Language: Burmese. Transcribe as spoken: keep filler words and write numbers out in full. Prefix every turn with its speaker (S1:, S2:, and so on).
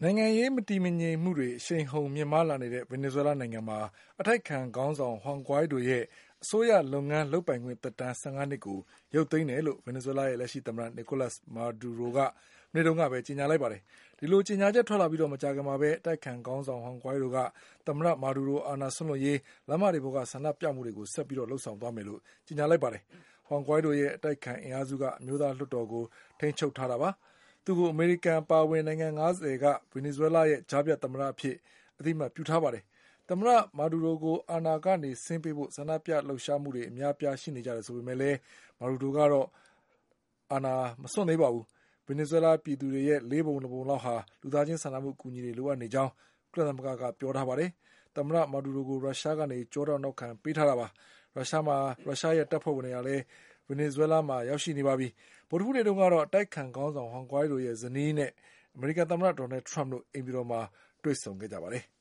S1: နိုင်ငံရေးမတည်မငြိမ်မှုတွေအရှိန်ဟုန်မြင့်မားလာနေတဲ့ဗင်နီဇွဲလားနိုင်ငံမှာအတိုက်အခံခေါင်းဆောင်ဟွမ်ဂွိုင်းဒိုရဲ့အစိုးရလုပ်ငန်းလုပ်ပိုင်ခွင့်သက်တမ်းဆယ့်ငါးနှစ်ကိုရုပ်သိမ်းတယ်လို့ဗင်နီဇွဲလားရဲ့လက်ရှိသမ္မတနီကိုလပ်စ်မာဒူရိုကမနေ့တုန်းကပဲကြေညာလိုက်ပါတယ်။ဒီလိုကြေညာချက်ထွက်လာပြီးမကြာခင်မှာပဲအတိုက်အခံခေါင်းဆောင်ဟွမ်ဂွိုင်းဒိုကသမ္မတမာဒူရိုအာဏာစွန့်လွှတ်ရေးလမ်းမတွေပေါ်ကဆန္ဒပြမှုတွေကိုဆက်ပြီးလုပ်ဆောင်သွားမယ်လို့ကြေညာလိုက်ပါတယ်။ဟွမ်ဂွိုင်းဒိုရဲ့အတိုက်အခံအင်အားစုကအမျိုးသားလွှတ်တော်ကိုထိန်းချုပ်ထားတာပါ။သူ့ကိုအမေရိကန်ပါဝင်နိုင်ငံငါးဆယ်ကဗင်နီဇွဲလားရဲ့ကြားဖြတ်သမ္မတအဖြစ်အသိအမှတ်ပြုထားပါတယ်။သမ္မတမာဒူရိုကိုအာဏာကနေဆင်းပေးဖို့ဆန္ဒပြလှုပ်ရှားမှုတွေအများအပြားရှိနေကြတယ်ဆိုပေမဲ့လည်းမာဒူရိုကတော့အာဏာမစွန့်သေးပါဘူး။ဗင်နီဇွဲလားပြည်သူတွေရဲ့လေးပုံတစ်ပုံလောက်ဟာလူသားချင်းစာနာမှုအကူအညီတွေလိုအပ်နေကြောင်းကုလသမဂ္ဂကပြောထားပါတယ်။သမ္မတမာဒူရိုကိုရုရှားကနေကြောထောက်နောက်ခံပေးထားတာပါ။ရုရှားမှာရုရှားရဲ့တပ်ဖွဲ့ဝင်တွေကလည်းဗင်နီဇွဲလားမှာရောက်ရှိနေပါပြီ။ဗုဒ္ဓဟူးနေ့တုန်းကတော့အတိုက်အခံခေါင်းဆောင်ဟွမ်ဂွိုင်းဒိုရဲ့ဇနီးနဲ့အမေရိကန်သမ္မတဒေါ်နယ်ထရမ့်တို့အိမ်ဖြူတော်မှာတွေ့ဆုံခဲ့ကြပါတယ်။